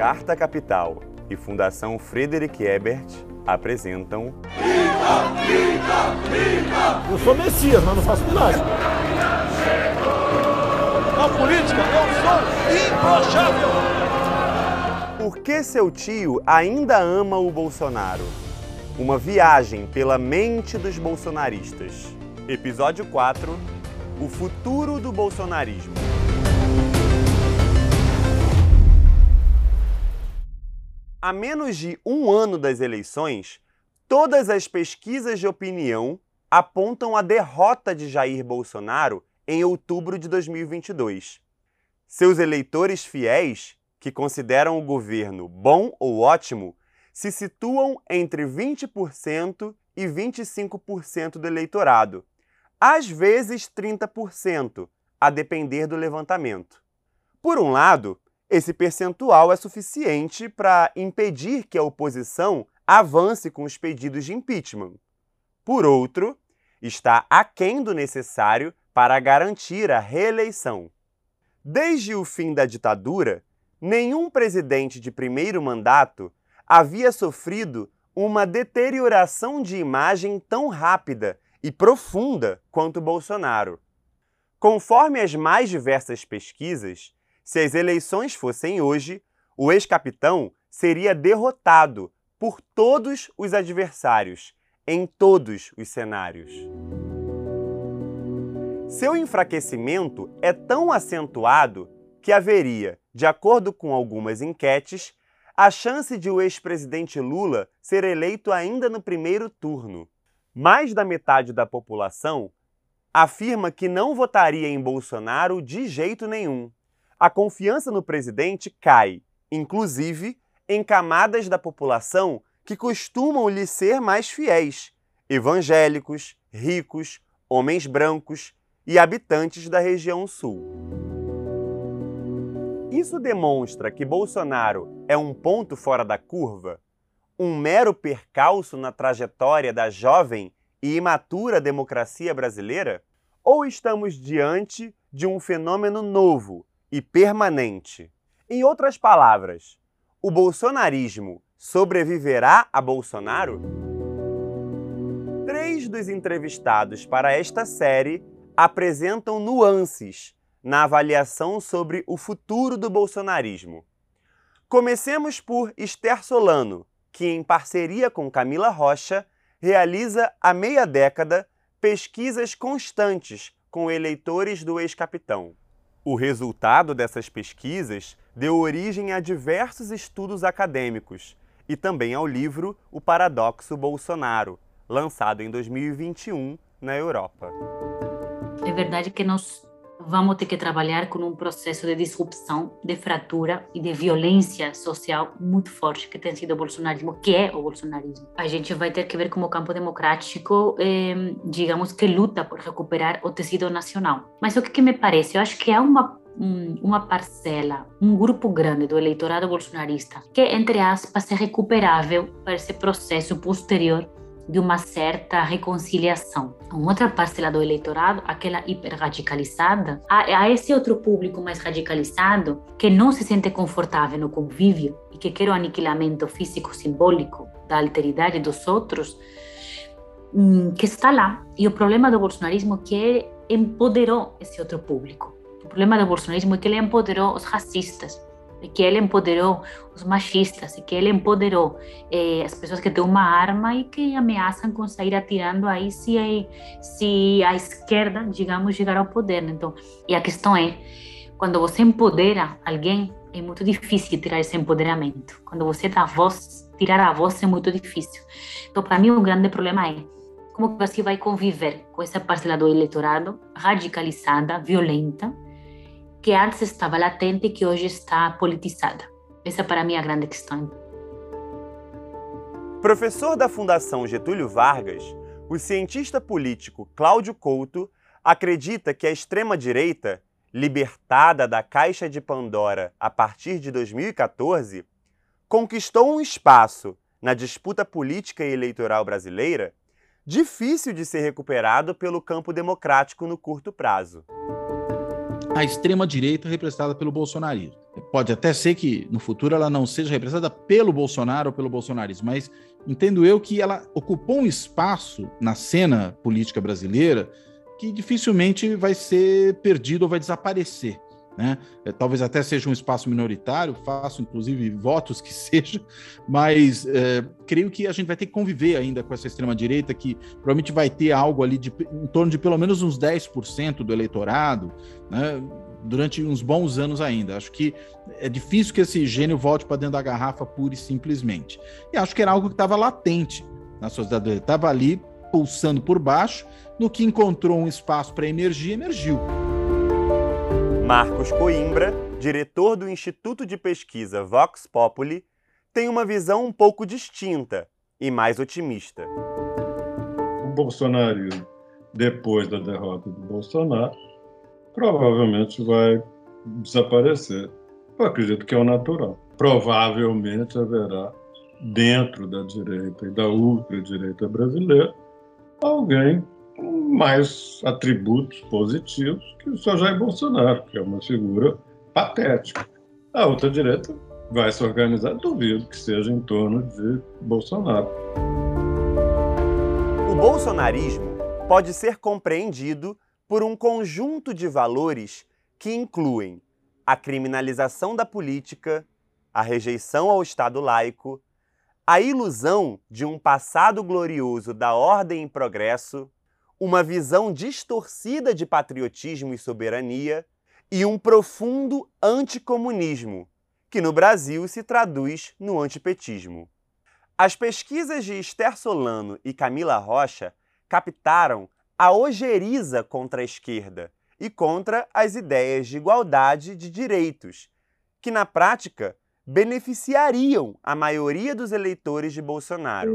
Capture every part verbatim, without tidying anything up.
Carta Capital e Fundação Friedrich Ebert apresentam... Viva, viva, viva! Eu sou Messias, mas não faço milagre. Na política, eu sou imbrochável! Por que seu tio ainda ama o Bolsonaro? Uma viagem pela mente dos bolsonaristas. Episódio quatro. O futuro do bolsonarismo. A menos de um ano das eleições, todas as pesquisas de opinião apontam a derrota de Jair Bolsonaro em outubro de dois mil e vinte e dois. Seus eleitores fiéis, que consideram o governo bom ou ótimo, se situam entre vinte por cento e vinte e cinco por cento do eleitorado, às vezes trinta por cento, a depender do levantamento. Por um lado, esse percentual é suficiente para impedir que a oposição avance com os pedidos de impeachment. Por outro, está aquém do necessário para garantir a reeleição. Desde o fim da ditadura, nenhum presidente de primeiro mandato havia sofrido uma deterioração de imagem tão rápida e profunda quanto Bolsonaro. Conforme as mais diversas pesquisas, se as eleições fossem hoje, o ex-capitão seria derrotado por todos os adversários, em todos os cenários. Seu enfraquecimento é tão acentuado que haveria, de acordo com algumas enquetes, a chance de o ex-presidente Lula ser eleito ainda no primeiro turno. Mais da metade da população afirma que não votaria em Bolsonaro de jeito nenhum. A confiança no presidente cai, inclusive em camadas da população que costumam lhe ser mais fiéis: evangélicos, ricos, homens brancos e habitantes da região sul. Isso demonstra que Bolsonaro é um ponto fora da curva? Um mero percalço na trajetória da jovem e imatura democracia brasileira? Ou estamos diante de um fenômeno novo e permanente? Em outras palavras, o bolsonarismo sobreviverá a Bolsonaro? Três dos entrevistados para esta série apresentam nuances na avaliação sobre o futuro do bolsonarismo. Comecemos por Esther Solano, que, em parceria com Camila Rocha, realiza há meia década pesquisas constantes com eleitores do ex-capitão. O resultado dessas pesquisas deu origem a diversos estudos acadêmicos e também ao livro O Paradoxo Bolsonaro, lançado em dois mil e vinte e um na Europa. É verdade que nós vamos ter que trabalhar com um processo de disrupção, de fratura e de violência social muito forte que tem sido o bolsonarismo, que é o bolsonarismo. A gente vai ter que ver como o campo democrático, eh, digamos que luta por recuperar o tecido nacional. Mas o que, que me parece? Eu acho que há uma, um, uma parcela, um grupo grande do eleitorado bolsonarista que, entre aspas, é recuperável para esse processo posterior de uma certa reconciliação. Uma outra parcela do eleitorado, aquela hiperradicalizada, há, há esse outro público mais radicalizado que não se sente confortável no convívio e que quer o aniquilamento físico-simbólico da alteridade dos outros, que está lá. E o problema do bolsonarismo é que empoderou esse outro público. O problema do bolsonarismo é que ele empoderou os racistas, e que ele empoderou os machistas, e que ele empoderou eh, as pessoas que têm uma arma e que ameaçam com sair atirando aí se, se a esquerda, digamos, chegar ao poder. Então, e a questão é, quando você empodera alguém, é muito difícil tirar esse empoderamento. Quando você dá voz, tirar a voz é muito difícil. Então, para mim, o grande problema é como você vai conviver com essa parcela do eleitorado radicalizada, violenta, que antes estava latente e que hoje está politizada. Essa para mim é a grande questão. Professor da Fundação Getúlio Vargas, o cientista político Cláudio Couto acredita que a extrema-direita, libertada da caixa de Pandora a partir de dois mil e quatorze, conquistou um espaço na disputa política e eleitoral brasileira difícil de ser recuperado pelo campo democrático no curto prazo. A extrema-direita representada pelo bolsonarismo. Pode até ser que no futuro ela não seja representada pelo Bolsonaro ou pelo bolsonarismo, mas entendo eu que ela ocupou um espaço na cena política brasileira que dificilmente vai ser perdido ou vai desaparecer, né? Talvez até seja um espaço minoritário, faço inclusive votos que seja, mas é, creio que a gente vai ter que conviver ainda com essa extrema-direita, que provavelmente vai ter algo ali de, em torno de pelo menos uns dez por cento do eleitorado, né, durante uns bons anos ainda. Acho que é difícil que esse gênio volte para dentro da garrafa pura e simplesmente. E acho que era algo que estava latente na sociedade, estava ali pulsando por baixo, no que encontrou um espaço para emergir, emergiu. Marcos Coimbra, diretor do Instituto de Pesquisa Vox Populi, tem uma visão um pouco distinta e mais otimista. O bolsonarismo, depois da derrota do Bolsonaro, provavelmente vai desaparecer. Eu acredito que é o natural. Provavelmente haverá, dentro da direita e da ultradireita brasileira, alguém com mais atributos positivos que o senhor Jair Bolsonaro, que é uma figura patética. A ultradireita vai se organizar, duvido que seja em torno de Bolsonaro. O bolsonarismo pode ser compreendido por um conjunto de valores que incluem a criminalização da política, a rejeição ao Estado laico, a ilusão de um passado glorioso da ordem e progresso, uma visão distorcida de patriotismo e soberania e um profundo anticomunismo, que no Brasil se traduz no antipetismo. As pesquisas de Esther Solano e Camila Rocha captaram a ojeriza contra a esquerda e contra as ideias de igualdade de direitos, que na prática beneficiariam a maioria dos eleitores de Bolsonaro.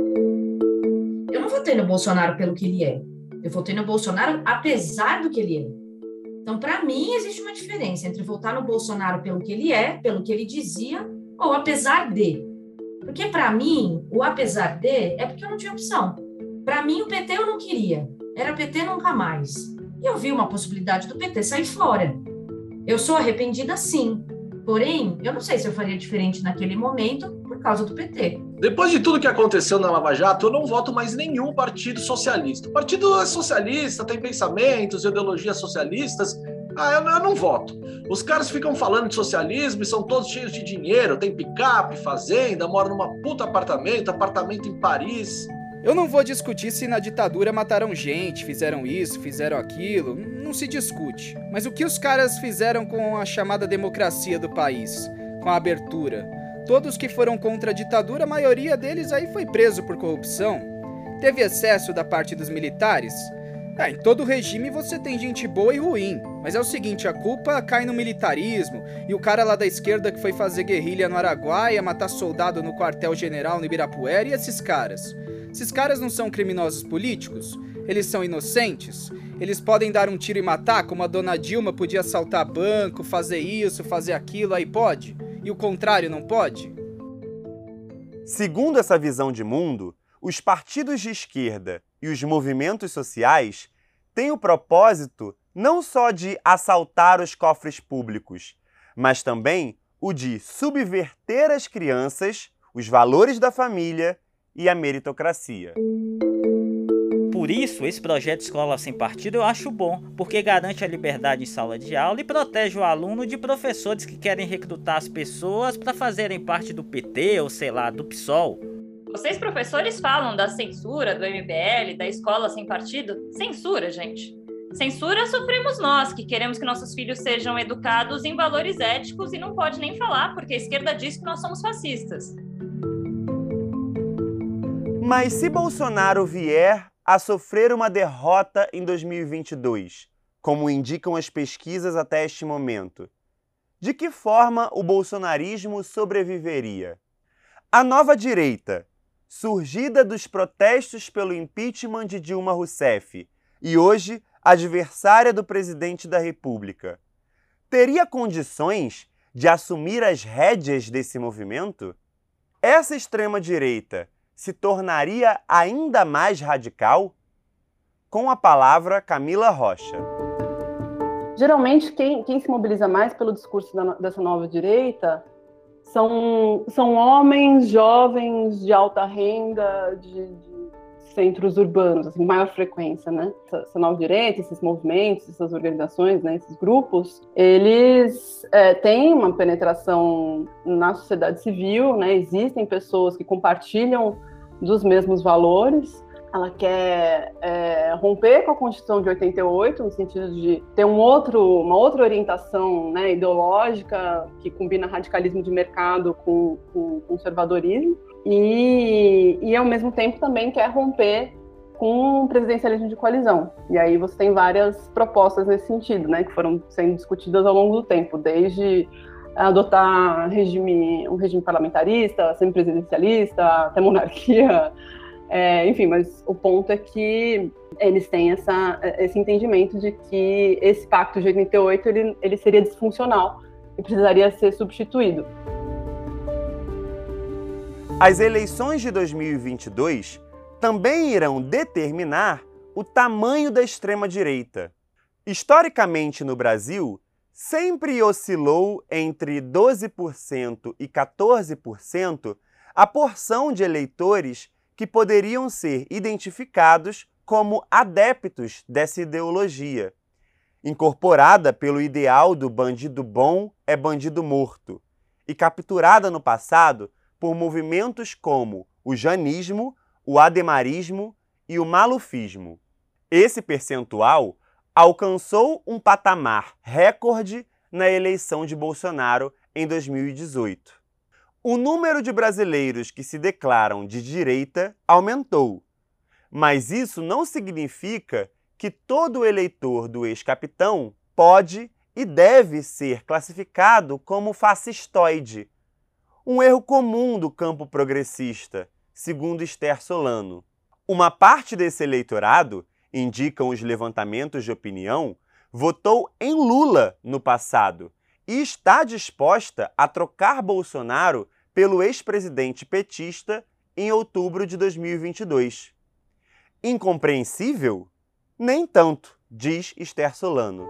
Eu não votei no Bolsonaro pelo que ele é. Eu votei no Bolsonaro apesar do que ele é. Então, para mim, existe uma diferença entre votar no Bolsonaro pelo que ele é, pelo que ele dizia, ou apesar de. Porque, para mim, o apesar de é porque eu não tinha opção. Para mim, o P T eu não queria. Era P T nunca mais. E eu vi uma possibilidade do P T sair fora. Eu sou arrependida, sim. Porém, eu não sei se eu faria diferente naquele momento por causa do P T. Depois de tudo que aconteceu na Lava Jato, eu não voto mais em nenhum partido socialista. O partido é socialista, tem pensamentos, ideologias socialistas. Ah, eu, eu não voto. Os caras ficam falando de socialismo e são todos cheios de dinheiro, tem picape, fazenda, moram numa puta apartamento, apartamento em Paris. Eu não vou discutir se na ditadura mataram gente, fizeram isso, fizeram aquilo, não se discute. Mas o que os caras fizeram com a chamada democracia do país, com a abertura? Todos que foram contra a ditadura, a maioria deles aí foi preso por corrupção. Teve excesso da parte dos militares? Ah, em todo regime você tem gente boa e ruim, mas é o seguinte, a culpa cai no militarismo, e o cara lá da esquerda que foi fazer guerrilha no Araguaia, matar soldado no quartel-general no Ibirapuera, e esses caras? Esses caras não são criminosos políticos? Eles são inocentes? Eles podem dar um tiro e matar, como a dona Dilma podia assaltar banco, fazer isso, fazer aquilo, aí pode? E o contrário não pode? Segundo essa visão de mundo, os partidos de esquerda e os movimentos sociais têm o propósito não só de assaltar os cofres públicos, mas também o de subverter as crianças, os valores da família e a meritocracia. Por isso, esse projeto Escola Sem Partido eu acho bom, porque garante a liberdade em sala de aula e protege o aluno de professores que querem recrutar as pessoas para fazerem parte do P T ou, sei lá, do PSOL. Vocês, professores, falam da censura do M B L, da Escola Sem Partido? Censura, gente. Censura sofremos nós, que queremos que nossos filhos sejam educados em valores éticos e não pode nem falar, porque a esquerda diz que nós somos fascistas. Mas se Bolsonaro vier a sofrer uma derrota em dois mil e vinte e dois, como indicam as pesquisas até este momento, de que forma o bolsonarismo sobreviveria? A nova direita, surgida dos protestos pelo impeachment de Dilma Rousseff e hoje adversária do presidente da República, teria condições de assumir as rédeas desse movimento? Essa extrema-direita se tornaria ainda mais radical? Com a palavra, Camila Rocha. geralmente quem, quem se mobiliza mais pelo discurso da, dessa nova direita são, são homens jovens de alta renda, de, de centros urbanos, assim, maior frequência, né? Essa, essa nova direita, esses movimentos, essas organizações, né, esses grupos, eles é, têm uma penetração na sociedade civil, né? Existem pessoas que compartilham dos mesmos valores. Ela quer é, romper com a Constituição de oitenta e oito, no sentido de ter um outro, uma outra orientação, né, ideológica que combina radicalismo de mercado com, com conservadorismo. E, e, ao mesmo tempo, também quer romper com o presidencialismo de coalizão. E aí você tem várias propostas nesse sentido, né, que foram sendo discutidas ao longo do tempo, desde adotar regime, um regime parlamentarista, semipresidencialista, até monarquia. É, enfim, mas o ponto é que eles têm essa, esse entendimento de que esse pacto de oitenta e oito ele, ele seria disfuncional e precisaria ser substituído. As eleições de dois mil e vinte e dois também irão determinar o tamanho da extrema-direita. Historicamente, no Brasil, sempre oscilou entre doze por cento e quatorze por cento a porção de eleitores que poderiam ser identificados como adeptos dessa ideologia, incorporada pelo ideal do bandido bom é bandido morto, e capturada no passado por movimentos como o janismo, o ademarismo e o malufismo. Esse percentual alcançou um patamar recorde na eleição de Bolsonaro em dois mil e dezoito. O número de brasileiros que se declaram de direita aumentou, mas isso não significa que todo eleitor do ex-capitão pode e deve ser classificado como fascistoide, um erro comum do campo progressista, segundo Esther Solano. Uma parte desse eleitorado, indicam os levantamentos de opinião, votou em Lula no passado e está disposta a trocar Bolsonaro pelo ex-presidente petista em outubro de dois mil e vinte e dois. Incompreensível? Nem tanto, diz Esther Solano.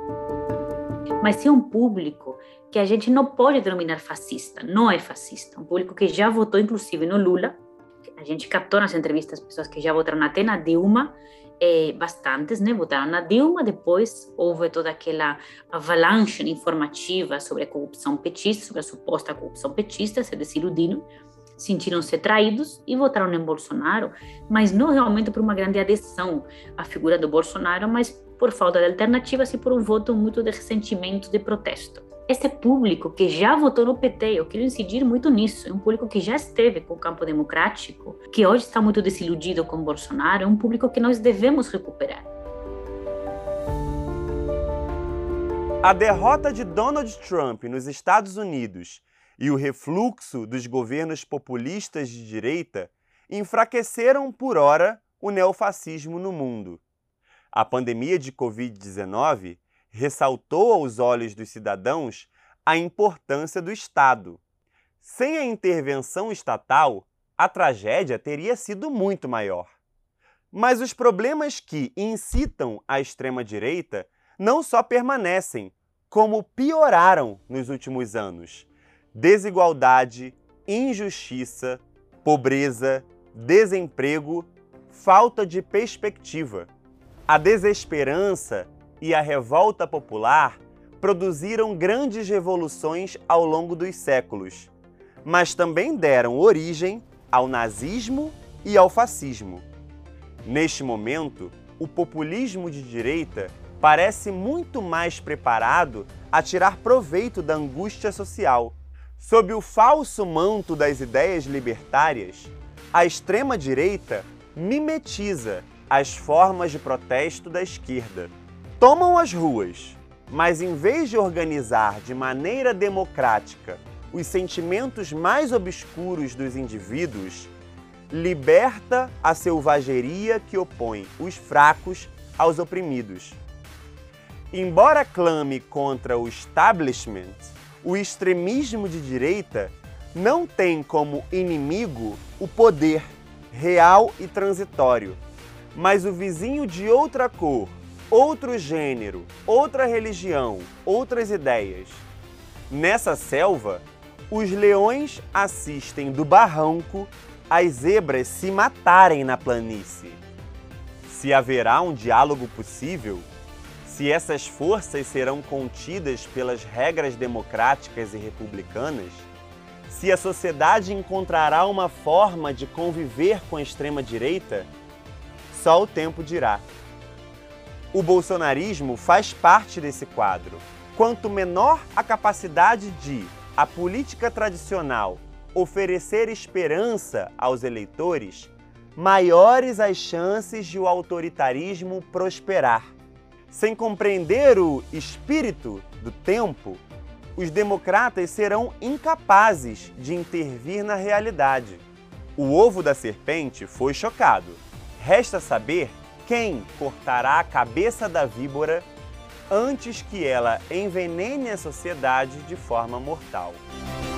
Mas é um público que a gente não pode denominar fascista, não é fascista. Um público que já votou, inclusive, no Lula. A gente captou nas entrevistas pessoas que já votaram até na Dilma, é, bastantes, né? Votaram na Dilma, depois houve toda aquela avalanche informativa sobre a corrupção petista, sobre a suposta corrupção petista, se desiludiram, sentiram-se traídos e votaram em Bolsonaro, mas não realmente por uma grande adesão à figura do Bolsonaro, mas por falta de alternativas e por um voto muito de ressentimento, de protesto. Esse público que já votou no P T, eu quero incidir muito nisso, é um público que já esteve com o campo democrático, que hoje está muito desiludido com Bolsonaro, é um público que nós devemos recuperar. A derrota de Donald Trump nos Estados Unidos e o refluxo dos governos populistas de direita enfraqueceram por ora o neofascismo no mundo. A pandemia de covid dezenove ressaltou aos olhos dos cidadãos a importância do Estado. Sem a intervenção estatal, a tragédia teria sido muito maior. Mas os problemas que incitam a extrema-direita não só permanecem, como pioraram nos últimos anos. Desigualdade, injustiça, pobreza, desemprego, falta de perspectiva. A desesperança e a revolta popular produziram grandes revoluções ao longo dos séculos, mas também deram origem ao nazismo e ao fascismo. Neste momento, o populismo de direita parece muito mais preparado a tirar proveito da angústia social. Sob o falso manto das ideias libertárias, a extrema-direita mimetiza as formas de protesto da esquerda. Tomam as ruas, mas em vez de organizar de maneira democrática os sentimentos mais obscuros dos indivíduos, liberta a selvageria que opõe os fracos aos oprimidos. Embora clame contra o establishment, o extremismo de direita não tem como inimigo o poder real e transitório, mas o vizinho de outra cor, outro gênero, outra religião, outras ideias. Nessa selva, os leões assistem do barranco as zebras se matarem na planície. Se haverá um diálogo possível, se essas forças serão contidas pelas regras democráticas e republicanas, se a sociedade encontrará uma forma de conviver com a extrema-direita, só o tempo dirá. O bolsonarismo faz parte desse quadro. Quanto menor a capacidade de a política tradicional oferecer esperança aos eleitores, maiores as chances de o autoritarismo prosperar. Sem compreender o espírito do tempo, os democratas serão incapazes de intervir na realidade. O ovo da serpente foi chocado. Resta saber quem cortará a cabeça da víbora antes que ela envenene a sociedade de forma mortal.